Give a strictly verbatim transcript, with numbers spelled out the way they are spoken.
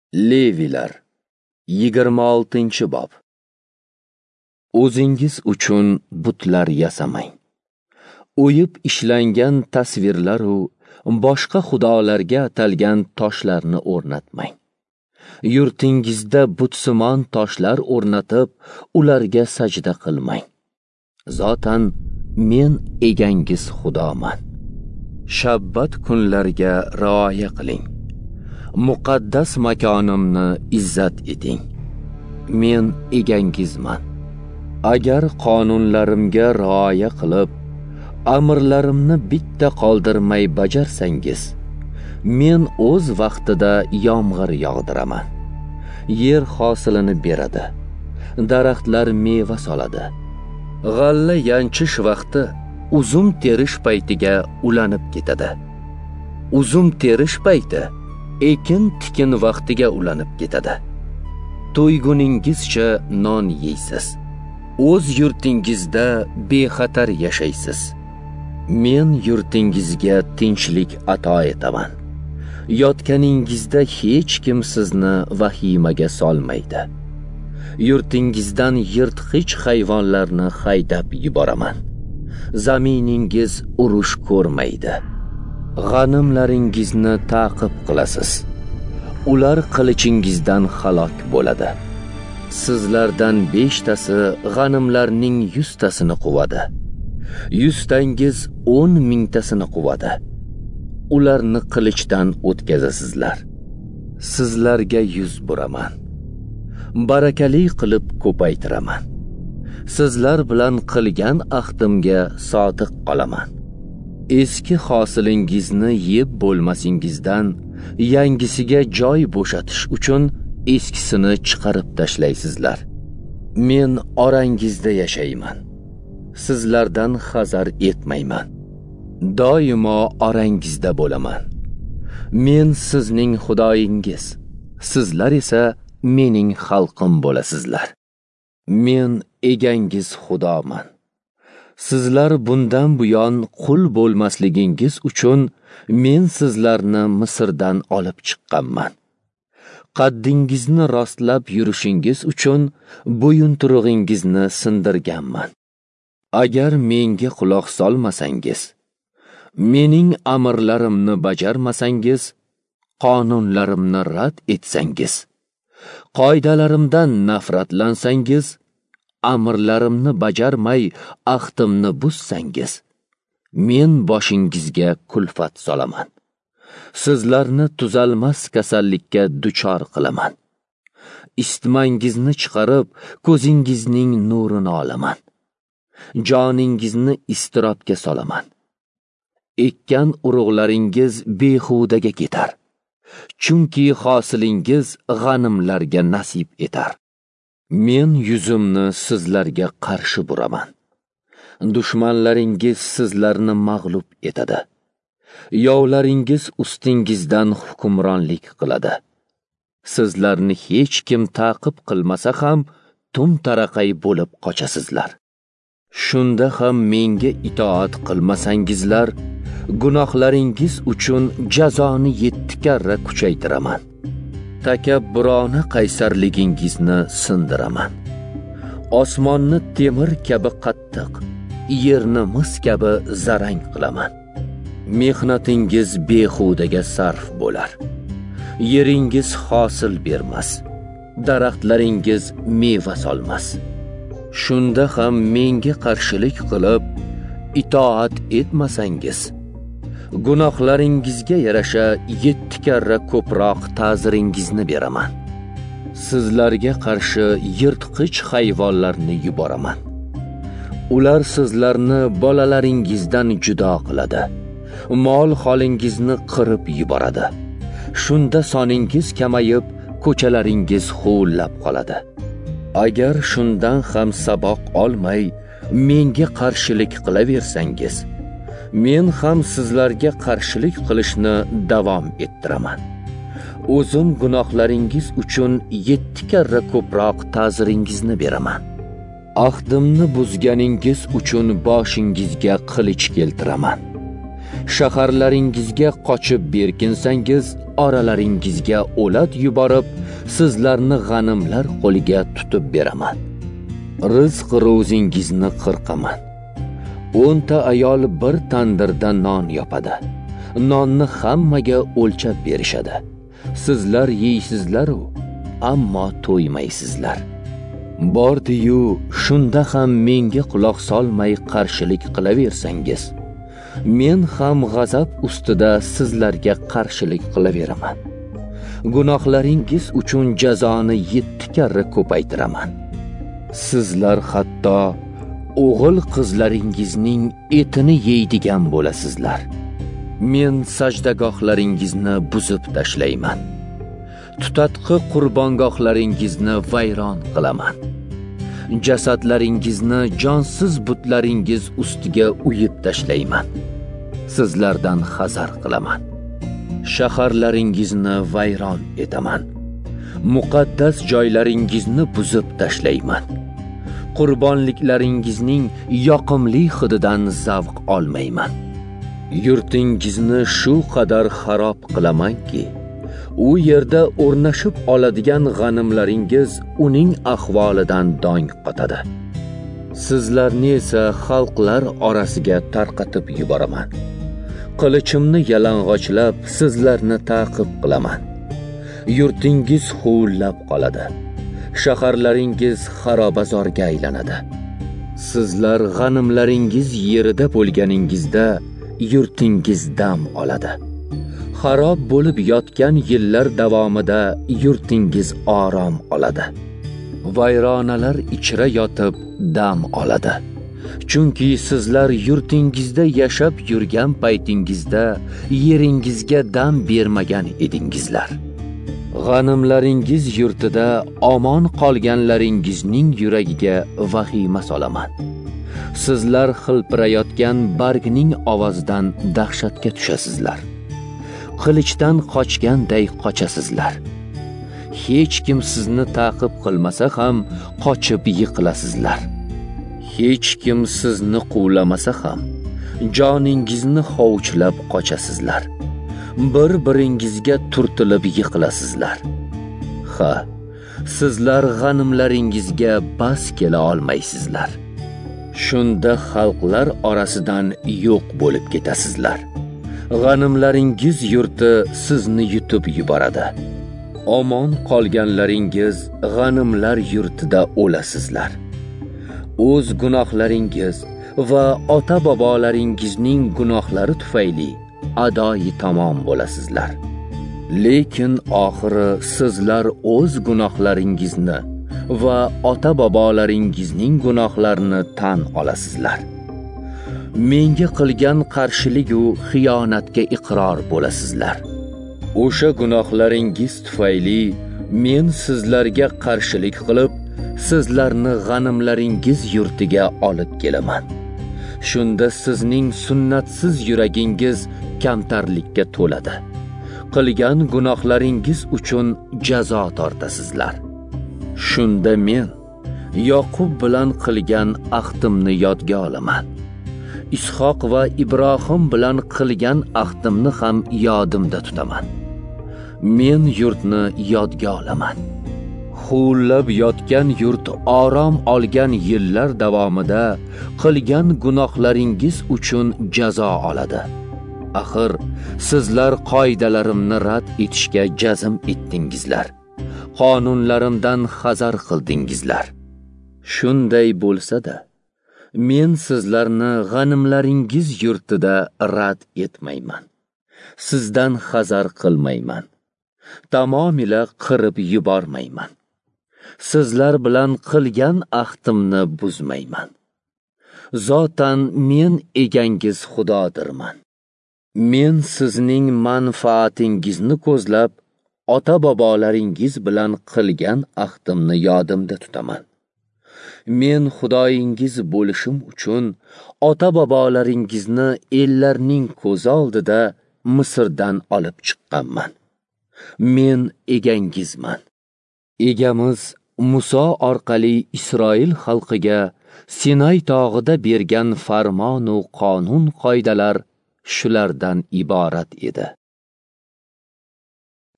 Levilar yigirma oltinchi bob. O'zingiz uchun butlar yasamang. O'yib ishlangan tasvirlar u boshqa xudolarga atalgan toshlarni o'rnatmang. Yurtingizda butsimon toshlar o'rnatib, ularga sajda qilmang. Zotan men egangiz Xudoman. Shabbat kunlarga rioya qiling. Muqaddas makonimni izzat eting. Men egangizman. Agar qonunlarimga rioya qilib, amrlarimni bitta qoldirmay bajarsangiz, men o'z vaqtida yomg'ir yog'diraman. Yer hosilini beradi. Daraxtlar meva soladi. G'alla yanchish vaqti uzum terish paytiga ulanib ketadi. Uzum terish payti ekin tikin vaqtiga ulanib ketadi. To'yguningizcha non yeysiz. O'z yurtingizda bexatar yashaysiz. Men yurtingizga tinchlik ato etaman. Yotganingizda hech kim sizni vahimaga solmaydi. Yurtingizdan yirtqich hayvonlarni haydab yuboraman. Zaminingiz urush ko'rmaydi. G'animlaringizni ta'qib qilasiz. Ular qilichingizdan halok bo'ladi. Sizlardan beshtasi g'animlarning yuztasini quvadi. Yuztangiz o'n mingtasini quvadi. Ularni qilichdan o'tkazasizlar. Sizlarga yuz buraman. Barakali qilib ko'paytiraman. Sizlar bilan qilgan ahdimga sodiq qolaman. Eski hosilingizni yeb bo'lmasingizdan yangisiga joy bo'shatish uchun eskisini chiqarib tashlaysizlar. Men orangizda yashayman. Sizlardan hazar etmayman. Doimo orangizda bo'laman. Men sizning Xudoyingiz, sizlar esa mening xalqim bo'lasizlar. Men egangiz Xudoman. Sizlar bundan buyon qul bo'lmasligingiz uchun men sizlarni Misrdan olib chiqqanman. Qaddingizni rostlab yurishingiz uchun bo'yinturug'ingizni sindirganman. Agar menga quloq solmasangiz, mening amrlarimni bajarmasangiz, qonunlarimni rad etsangiz, qoidalarimdan nafratlansangiz, amrlarimni bajarmay ahdimni buzsangiz, men boshingizga kulfat solaman. Sizlarni tuzalmas kasallikka duchor qilaman. Istmangizni chiqarib, ko'zingizning nurini olaman. Joningizni istirobga solaman. Ekkan urug'laringiz behudaga ketar. Chunki hosilingiz g'animlarga nasib etar. Men yuzimni sizlarga qarshi buraman. Dushmanlaringiz sizlarni mag'lub etadi. Yovlaringiz ustingizdan hukmronlik qiladi. Sizlarni hech kim ta'qib qilmasa ham tum taraqay bo'lib qochasizlar. Shunda ham menga itoat qilmasangizlar, gunohlaringiz uchun jazoni yetti karra kuchaytiraman. Takabburona qaysarligingizni sindiraman. Osmonni temir kabi qattiq, yerni mis kabi zarang qilaman. Mehnatingiz behudaga sarf bo'lar. Yeringiz hosil bermas. Daraxtlaringiz meva solmas. Shunda ham menga qarshilik qilib, itoat etmasangiz, gunohlaringizga yarasha yetti karra ko'proq ta'ziringizni beraman. Sizlarga qarshi yirtqich hayvonlarni yuboraman. Ular sizlarni bolalaringizdan judo qiladi. Mol holingizni qirib yuboradi. Shunda soningiz kamayib, ko'chalaringiz huvillab qoladi. Agar shundan ham saboq olmay, menga qarshilik qilaversangiz, men ham sizlarga qarshilik qilishni davom ettiraman. O'zim gunohlaringiz uchun yetti karra ko'proq ta'ziringizni beraman. Ahdimni buzganingiz uchun boshingizga qilich keltiraman. Shaharlaringizga qochib berkinsangiz, oralaringizga o'lat yuborib, sizlarni g'animlar qo'liga tutib beraman. Rizq ro'zingizni qirqaman. o'nta ayol bir tandirda non yopadi. Nonni hammaga o'lchab berishadi. Sizlar yeysizlar-u, ammo to'ymaysizlar. Bordi-yu, shunda ham menga quloq solmay qarshilik qilaversangiz, men ham g'azab ustida sizlarga qarshilik qilaveraman. Gunohlaringiz uchun jazoni yetti karra ko'paytiraman. Sizlar hatto o'g'il qizlaringizning etini yeydigan bo'lasizlar. Men sajdagohlaringizni buzib tashlayman. Tutatqi qurbongohlaringizni vayron qilaman. Jasadlaringizni jonsiz butlaringiz ustiga uyib tashlayman. Sizlardan hazar qilaman. Shaharlaringizni vayron etaman. Muqaddas joylaringizni buzib tashlayman. Qurbonliklaringizning yoqimli hididan zavq olmayman. Yurtingizni shu qadar xarob qilamanki, u yerda o'rnashib oladigan g'animlaringiz uning ahvolidan dong qotadi. Sizlarni esa xalqlar orasiga tarqatib yuboraman. Qilichimni yalang'ochlab sizlarni ta'qib qilaman. Yurtingiz huvillab qoladi. Shaharlaringiz xarobazorga aylanadi. Sizlar g'animlaringiz yerida bo'lganingizda yurtingiz dam oladi. Xarob bo'lib yotgan yillar davomida yurtingiz orom oladi. Vayronalar ichra yotib dam oladi. Chunki sizlar yurtingizda yashab yurgan paytingizda yeringizga dam bermagan edingizlar. G'animlaringiz yurtida omon qolganlaringizning yuragiga vahima solaman. Sizlar xilpirayotgan bargning ovozidan dahshatga tushasizlar. Qilichdan qochganday qochasizlar. Hech kim sizni ta'qib qilmasa ham qochib yiqilasizlar. Hech kim sizni quvlamasa ham joningizni hovuchlab qochasizlar. Bir-biringizga turtilib yiqilasizlar. Ha, sizlar g'animlaringizga bas kela olmaysizlar. Shunda xalqlar orasidan yo'q bo'lib ketasizlar. G'animlaringiz yurti sizni yutib yuboradi. Omon qolganlaringiz g'animlar yurtida o'lasizlar. O'z gunohlaringiz va ota-bobolaringizning gunohlari tufayli adoyi tamom bo'lasizlar. Lekin oxiri sizlar o'z gunohlaringizni va ota-bobolaringizning gunohlarini tan olasizlar. Menga qilgan qarshilik u xiyonatga iqror bo'lasizlar. O'sha gunohlaringiz tufayli men sizlarga qarshilik qilib, sizlarni g'animlaringiz yurtiga olib kelaman. Shunda sizning sunnatsiz yuragingiz kamtarlikka to'ladi. Qilgan gunohlaringiz uchun jazo tortasizlar. Shunda men Yoqub bilan qilgan ahdimni yodga olaman. Ishoq va Ibrohim bilan qilgan ahdimni ham yodimda tutaman. Men yurtni yodga olaman. Huvillab yotgan yurt orom olgan yillar davomida qilgan gunohlaringiz uchun jazo oladi. Axir sizlar qoidalarimni rad etishga jazm etdingizlar. Qonunlarimdan hazar qildingizlar. Shunday bo'lsa-da, men sizlarni g'animlaringiz yurtida rad etmayman. Sizdan hazar qilmayman. Tamomila qirib yubormayman. Sizlar bilan qilgan ahdimni buzmayman. Zotan men egangiz Xudodirman. Men sizning manfaatingizni ko'zlab, ota-bobolaringiz bilan qilgan ahdimni yodimda tutaman. Men Xudoyingiz bo'lishim uchun ota-bobolaringizni ellarning ko'zi oldida Misrdan olib chiqqanman. Men egangizman. Egamiz Muso orqali Isroil xalqiga Sinay tog'ida bergan farmon va qonun qoidalar shulardan iborat edi.